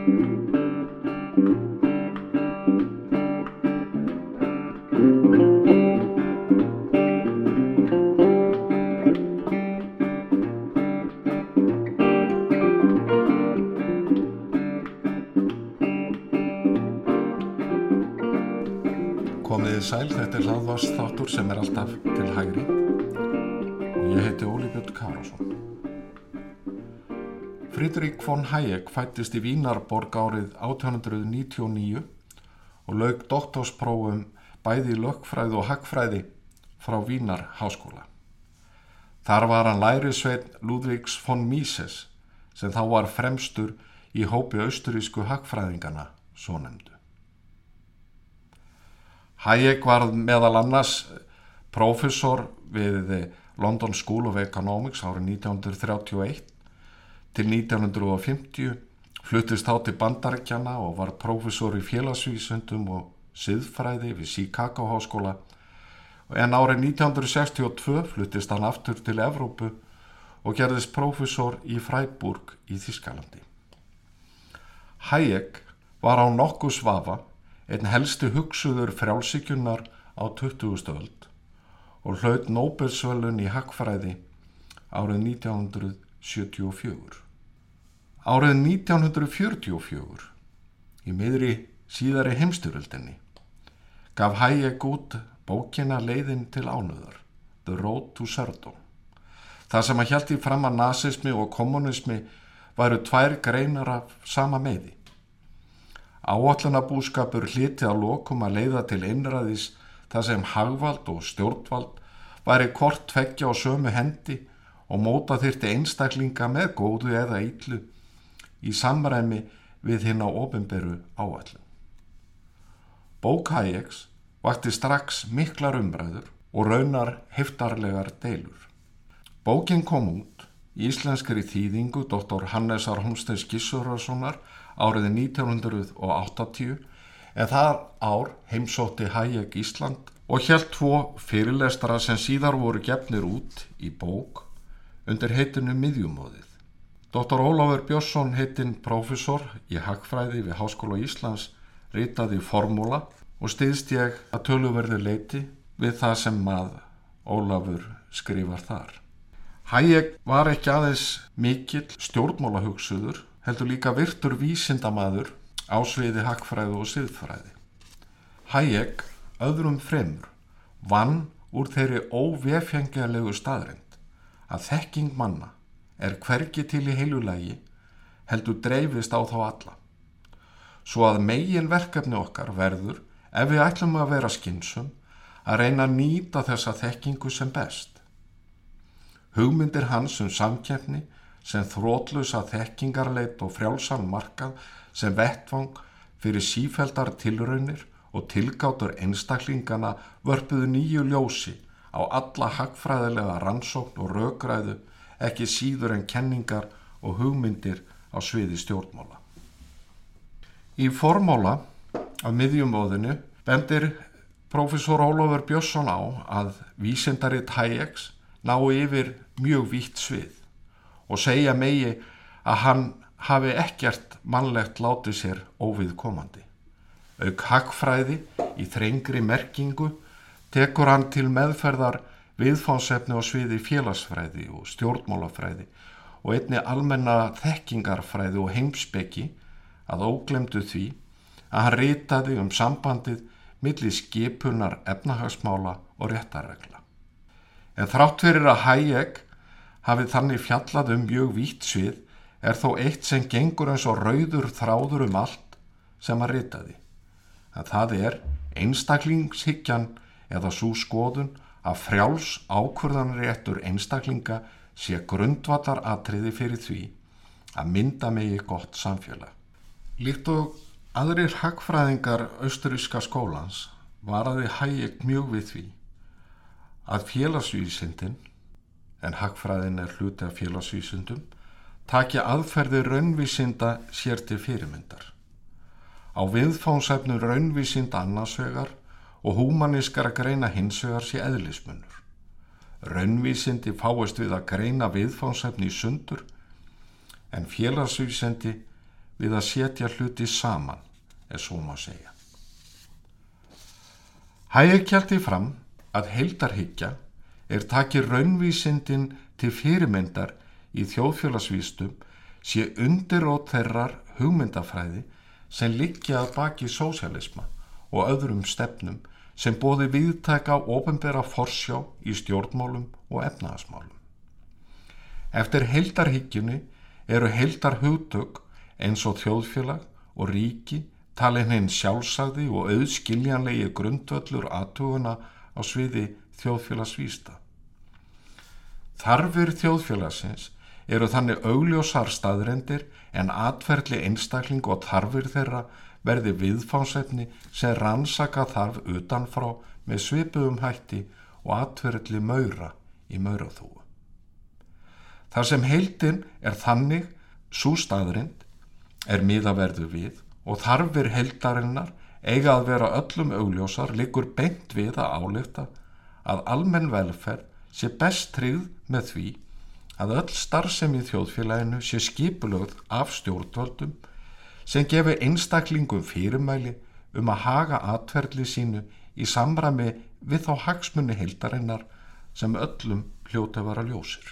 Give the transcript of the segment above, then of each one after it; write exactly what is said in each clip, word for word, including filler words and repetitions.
Komiði sæl, þetta er hlaðvarpsþáttur sem er alltaf til hægri og ég heiti Óli Björn Kárason. Friedrich von Hayek fæddist í Vínarborg árið átján hundruð níutíu og níu og lauk doktorsprófum bæði í lögfræði og hagfræði frá Vínar háskóla. Þar var hann lærisveinn Ludwigs von Mises sem þá var fremstur í hópi austurísku hagfræðingana svonefndu. Hayek var meðal annars prófessor við London School of Economics árið nítján hundruð þrjátíu og eitt til nítján hundruð fimmtíu, fluttist þá til Bandaríkjanna og var prófessor í félagsvísindum og siðfræði við Chicago háskóla, en árið nítján hundruð sextíu og tvö fluttist hann aftur til Evrópu og gerðist prófessor í Freiburg í Þýskalandi. Hayek var á nokkuð vafa einn helsti hugsuður frjálshyggjunnar á tuttugustu öld og hlaut Nóbelsverðlaun í hagfræði árið nítján hundruð sjötíu og fjögur. Árið nítján hundruð fjörutíu og fjögur, í miðri síðari heimsstyrjöldinni, gaf Hayek út bókina Leiðin til ánauðar, The Road to Serfdom. Það sem að hélt í fram að nasismi og kommunismi væru tvær greinar af sama meiði. Áætlunarbúskapur hlyti að lokum að leiða til einræðis þar sem hagvald og stjórnvald væri hvort tveggja á sömu hendi og móta þyrfti einstaklinga með góðu eða illu í samræmi við hina opinberu áætlun. Bók Hayeks vakti strax miklar umræður og raunar heftarlegar deilur. Bókin kom út í íslenskri þýðingu doktor Hannesar Hólmsteins Gissurarsonar árið nítján hundruð áttatíu, en það ár heimsótti Hayek Ísland og hélt tvo fyrirlestara sem síðar voru gefnir út í bók undir heitinu Miðjumóðið. doktor Ólafur Björnsson heitinn prófessor í hagfræði við Háskóla Íslands ritaði formúla og styðst ég að töluverðu leyti við það sem að Ólafur skrifar þar. Hayek var ekki aðeins mikill stjórnmálahugsuður, heldur líka virtur vísindamaður á sviði hagfræði og siðfræði. Hayek, öðrum fremur, vann úr þeirri óvefengjanlegu staðreynd að þekking manna er hvergi til í heilu lagi, heldur dreifist á þá alla. Svo að megin verkefni okkar verður, ef við ætlum að vera skynsum, að reyna að nýta þessa þekkingu sem best. Hugmyndir hans um samkeppni sem þrotlausa þekkingarleit og frjálsan markað sem vettvang fyrir sífelldar tilraunir og tilgátur einstaklingana vörpuðu nýju ljósi á alla hagfræðilega rannsókn og rökræðu, ekki síður en kenningar og hugmyndir á sviði stjórnmála. Í formúla af Miðjumóðinu bendir prófessor Ólafur Björnsson á að vísindarit Hayeks nái yfir mjög vítt svið og segja megi að hann hafi ekkert mannlegt látið sér óviðkomandi. Auk hagfræði í þrengri merkingu tekur hann til meðferðar viðfangsefni á sviði félagsfræði og stjórnmálafræði og einnig almenna þekkingarfræði og heimspeki, að óglemdu því að hann ritaði um sambandið milli skipunar efnahagsmála og réttarregla. En þrátt fyrir að Hayek hafi þannig fjallað um mjög vítt svið, er þó eitt sem gengur eins og rauður þráður um allt sem hann ritaði. En það er einstaklingshyggjan eða sú skoðun að frjáls ákvörðunarréttur einstaklinga sé grundvallaratriði fyrir því að mynda megi gott samfélag. Líkt og aðrir hagfræðingar austuríska skólans varaði Hayek mjög við því að félagsvísindin, en hagfræðin er hluti af félagsvísindum, taki aðferði raunvísinda sér til fyrirmyndar. Á viðfangsefnum raunvísinda annars vegar og húmanískara greina hins vegar sé eðlismunur. Raunvísindi fáist við að greina viðfangsefni í sundur, en félagsvísindi við að setja hluti saman, ef svo má segja. Hayek héldi fram að heildarhyggja er takið raunvísindin til fyrirmyndar í þjóðfélagsvísindum sé undirrót þeirrar hugmyndafræði sem liggja að baki sósíalisma og öðrum stefnum sem boði víðtæka opinbera forsjá í stjórnmálum og efnahagsmálum. Eftir heildarhyggjunni eru heildarhugtök eins og þjóðfélag og ríki talin hinn sjálfsagði og auðskiljanlegi grundvöllur athuguna á sviði þjóðfélagsvísinda. Þarfir þjóðfélagsins eru þannig augljósar staðreyndir en atferli einstakling og þarfir þeirra verði viðfangsefni sem rannsaka þarf utanfrá með svipuðum hætti og atferli maura í mauraþúfu. Þar sem heildin er þannig sú staðreynd er miðaverður við og þarfir heildarinnar eiga að vera öllum augljósar liggur beint við að álykta að almenn velferð sé best tryggð með því að öll starfsemi í þjóðfélaginu sé skipulögð af stjórnvöldum sem gefi einstaklingum fyrirmæli um að haga atferli sínu í samræmi við þá hagsmuni heildarinnar sem öllum hljóti að vera ljósir.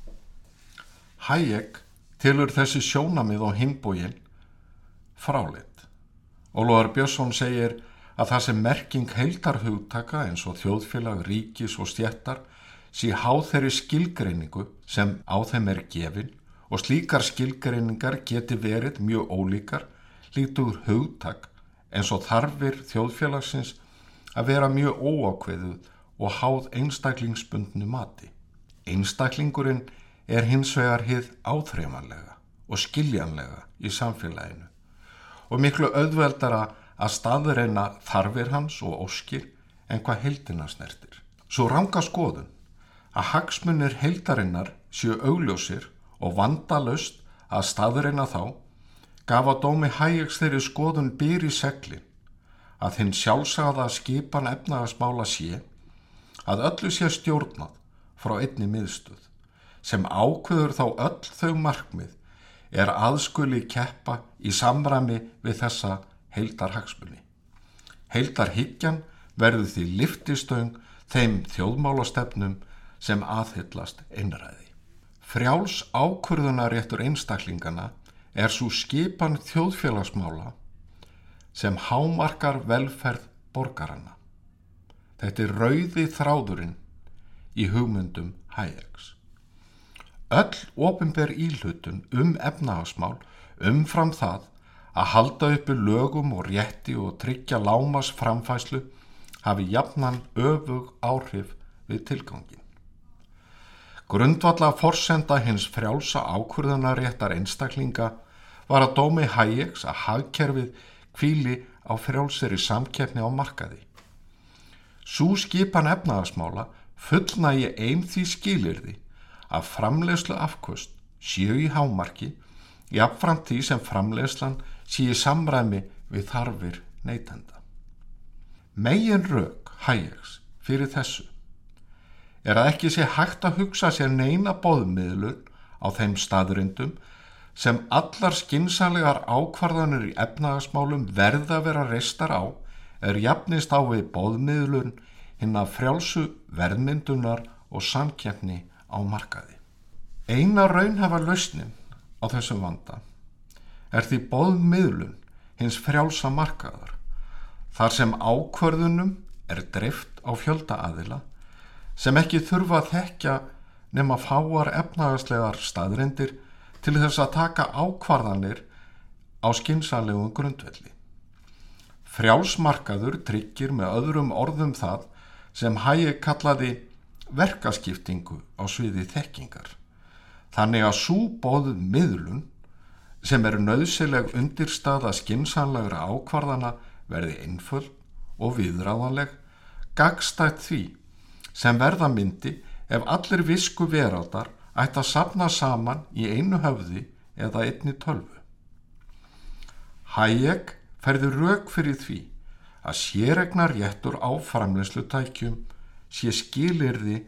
Hayek telur þessi sjónamið á hinn bóginn fráleit. Ólafur Björnsson segir að það sem merking heildarhugtaka eins og þjóðfélag, ríkis og stéttar sé háð þeirri skilgreiningu sem á þeim er gefin og slíkar skilgreiningar geti verið mjög ólíkar líkt úr hugtak eins og þarfir þjóðfélagsins að vera mjög óákveðuð og háð einstaklingsbundnu mati. Einstaklingurinn er hins vegar hið áþreifanlega og skiljanlega í samfélaginu og miklu auðveldara að staðreina þarfir hans og óskir en hvað heildina snertir. Svo ranga skoðun að hagsmunir heildarinnar séu augljósir og vandalaust að staðreina þá gaf að dómi Hayeks þeirri skoðun byr í seglin að hinn sjálfsagða skipan efnahagsmála sé að öllu sé stjórnað frá einni miðstöð sem ákveður þá öll þau markmið er aðskuli keppa í samræmi við þessa heildarhagsmuni. Heildarhyggjan verður því lyftistöng þeim þjóðmálastefnum sem aðhyllast einræði. Frjáls ákvörðunarréttur einstaklingana er sú skipan þjóðfélagsmála sem hámarkar velferð borgaranna. Þetta er rauði þráðurinn í hugmyndum Hayeks. Öll opinber íhlutun um efnahagsmál umfram það að halda uppi lögum og rétti og tryggja lágmarks framfærslu hafi jafnan öfug áhrif við tilgangin. Grundvalla forsenda hins frjálsa ákvörðunarréttar einstaklinga var að dómi Hayeks að hagkerfið hvíli á frjálsri samkeppni á markaði. Sú skipan efnahagsmála fullnægi ein því skilyrði að framleiðslu afköst séu í hámarki jafnframt því sem framleiðslan sé í samræmi við þarfir neytenda. Megin rök Hayeks fyrir þessu er að ekki sé hægt að hugsa sér neina boðmiðlun á þeim staðrindum sem allar skynsamlegar ákvarðanir í efnahagsmálum verða að vera reistar á er jafnist á við boðmiðlun hinna frjálsu verðmyndunar og samkeppni á markaði. Eina raunhæfa lausnin á þessum vanda er því boðmiðlun hins frjálsa markaðar, þar sem ákvörðunum er dreift á fjölda aðila sem ekki þurfa að þekkja nema fáar efnahagslegar staðreyndir til þess að taka ákvarðanir á skynsamlegum grundvelli. Frjálsmarkaður tryggir með öðrum orðum það sem Hayek kallaði verkaskiptingu á sviði þekkingar. Þannig að sú boðmiðlun sem er nauðsynleg undirstaða skynsamlegra ákvarðana verði einföld og viðráðanleg, gagnstætt því sem verða myndi ef allir visku veraldar ætti að safna saman í einu höfði eða einni tölvu. Hayek færði rök fyrir því að séreignaréttur á framleiðslutækjum sé skilyrði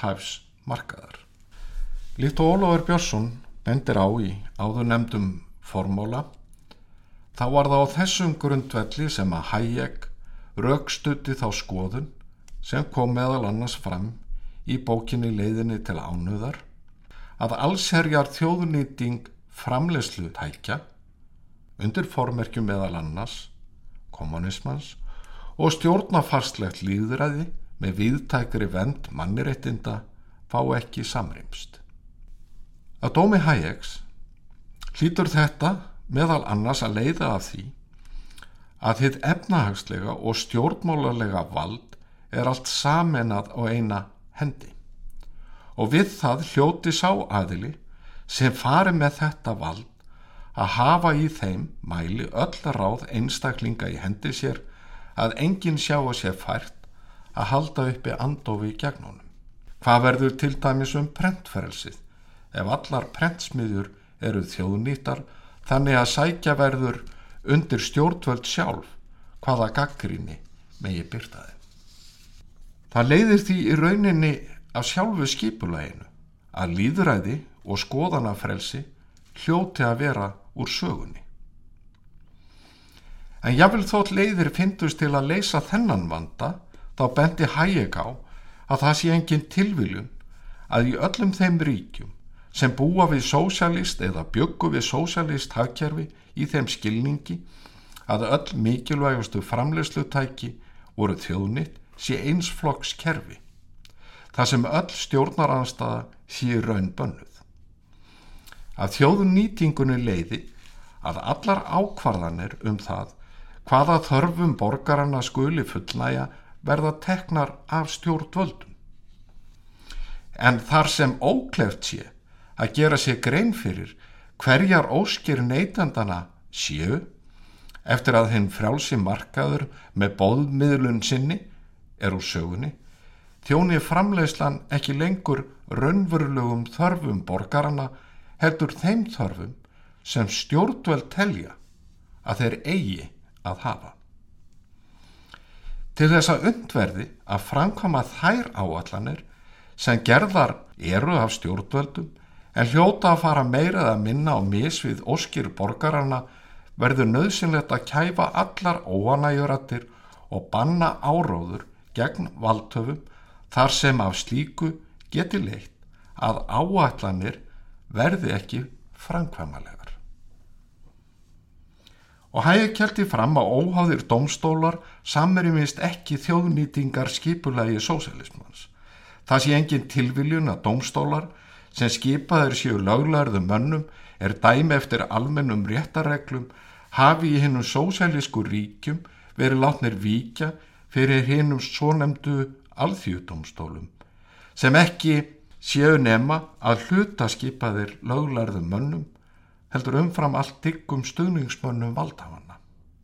starfshæfs markaðar. Líkt og Ólafur Björnsson bendir á í áður nefndum formála, þá var það á þessum grundvelli sem að Hayek rökstuddi þá skoðun sem kom meðal annars fram í bókinni Leiðinni til ánauðar, að allsherjar þjóðnýting framleiðslutækja undir formerkjum meðal annars kommunismans og stjórnarfarslegt lýðræði með víðtækri vernd mannréttinda fá ekki samrýmst. Að dómi Hayeks hlýtur þetta meðal annars að leiða af því að hið efnahagslega og stjórnmálalega vald er allt sameinað á eina hendi og við það hljóti sá aðili sem fari með þetta vald að hafa í þeim mæli öll ráð einstaklinga í hendi sér að enginn sjá að sér fært að halda uppi andofi gegn honum. Hvað verður til dæmis um prentfrelsið ef allar prentsmiðjur eru þjóðnýttar þannig að sækja verður undir stjórnvöld sjálf hvaða gagnrýni megi birta þeim. Það leiðir því í rauninni af sjálfu skipulaginu að lýðræði og skoðanafrelsi hljóti að vera úr sögunni. En jafnvel þótt leiðir fyndust til að leysa þennan vanda, þá bendi Hayek á að það sé engin tilviljun að í öllum þeim ríkjum sem búa við sósjalist eða bjuggu við sósjalist hagkerfi í þeim skilningi að öll mikilvægustu framleiðslutæki voru þjóðnýtt sé einsflokks kerfi, þar sem öll stjórnarandstaða sé í raun bönnuð. Að þjóðnýtingunni leiði að allar ákvarðanir um það hvaða þörfum borgaranna skuli fullnægja verða teknar af stjórnvöldum. En þar sem ókleift sé að gera sér grein fyrir hverjar óskir neytandana séu, eftir að hinn frjálsi markaður með boðmiðlun sinni er úr sögunni, þjóni framleiðslan ekki lengur raunverulegum þörfum borgaranna heldur þeim þörfum sem stjórnvöld telja að þeir eigi að hafa. Til þess að unnt verði að framkvæma þær áætlanir sem gerðar eru af stjórnvöldum en hljóta að fara meira eða minna á mis við óskir borgaranna verður nauðsynlegt að kæfa allar óánægjuraddir og banna áróður gegn valdhöfum þar sem af slíku geti leitt að áætlanir verði ekki framkvæmanlegar. Og Hayek héldi fram að óháðir dómstólar samrýmist ekki þjóðnýtingar skipulagi sósíalismans. Það sé engin tilviljun að dómstólar sem skipaðir séu löglærðum mönnum er dæmi eftir almennum réttarreglum hafi í hinum sósíalísku ríkjum verið látnir víkja fyrir hinum svonefndu alþýðudómstólum sem ekki séu nema að hluta skipaðir löglærðum mönnum heldur umfram allt dyggum stuðningsmönnum valdhafanna.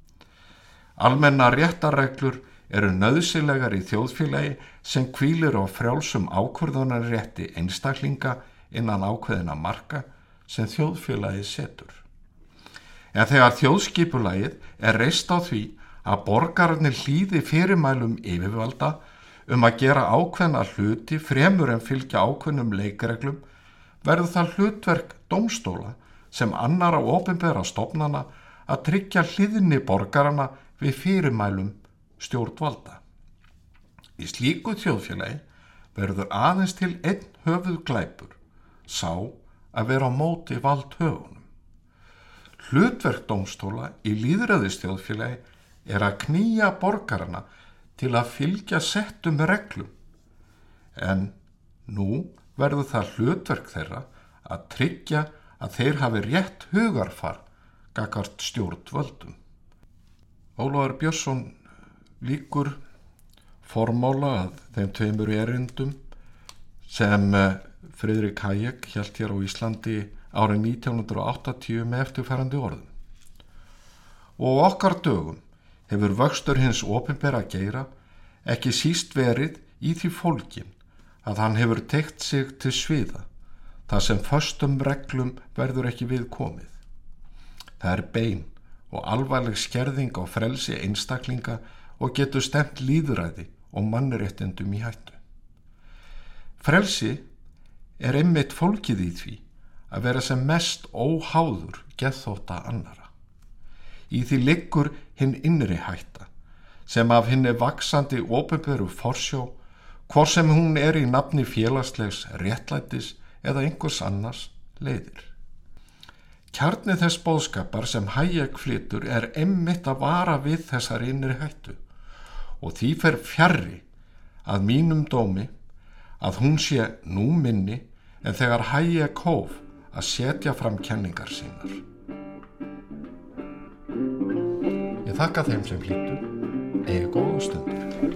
Almennar réttarreglur eru nauðsynlegar í þjóðfélagi sem hvílir á frjálsum ákvörðunarrétti einstaklinga innan ákveðina marka sem þjóðfélagi setur. En þegar þjóðskipulagið er reist á því að borgararnir hlýði fyrirmælum yfirvalda um að gera ákveðna hluti fremur en fylgja ákveðnum leikreglum, verður það hlutverk dómstóla sem annara opinbera stofnana að tryggja hlýðni borgarana við fyrirmælum stjórnvalda. Í slíku þjóðfélagi verður aðeins til einn höfuðglæpur, sá að vera á móti valdhöfunum. Hlutverk dómstóla í lýðræðisþjóðfélagi er að knýja borgarana til að fylgja settum reglum, en nú verður það hlutverk þeirra að tryggja að þeir hafi rétt hugarfar gagnvart stjórnvöldum. Ólafur Björnsson lýkur formála að þeim tveimur erindum sem Friðrik Hayek hélt hér á Íslandi árið nítján hundruð áttatíu með eftirfarandi orðum. Og okkar dögum hefur vöxtur hins opinbera geira ekki síst verið í því fólgin að hann hefur teygt sig til sviða þar sem föstum reglum verður ekki við komið. Það er bein og alvarleg skerðing á frelsi einstaklinga og getur stefnt lýðræði og mannréttindum í hættu. Frelsi er einmitt fólkið í því að vera sem mest óháður geðþótta annara. Í því liggur hinn innri hætta, sem af hinni vaxandi opinberu forsjó, hvort sem hún er í nafni félagslegs réttlætis eða einhvers annars leiðir. Kjarni þess boðskapar sem Hayek flytur er einmitt að vara við þessar innri hættu og því fer fjarri að mínum dómi að hún sé nú minni en þegar Hayek hóf að setja fram kenningar sínar. Ég þakka þeim sem hlýddu, eigi góða stundir.